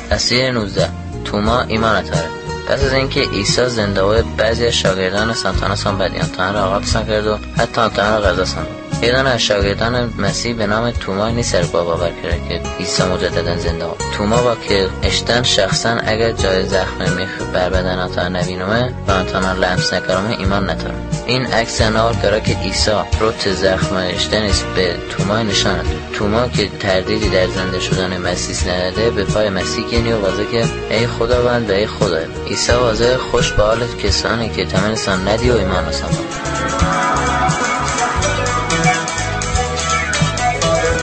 اسیر 19 توما ایمان اتاره. پس از اینکه عیسی زنده‌های بعضی از شاگردان سانتاناسان بعد امتحان را آغاز کرد و حتی امتحان را قضا ساند. یه دانه از شاگردان مسیح به نام توما نیست با باور کرد که عیسی مجددا زنده بود. توما با که اشتن شخصا اگر جای زخم میخ بر بدن آتا نبینومه و آنتانا لمس نکرمه ایمان نتاره. این عکس نار کرا که عیسی روت زخم اشتنیست به توما نشانه. توما که تردیدی در زنده شدن مسیح نداده به پای مسیح گینی و واضح که ای خداوند و ای خدای. عیسی واضح خوش به حال کسانی که تمنسان ندی و ایمان رسان.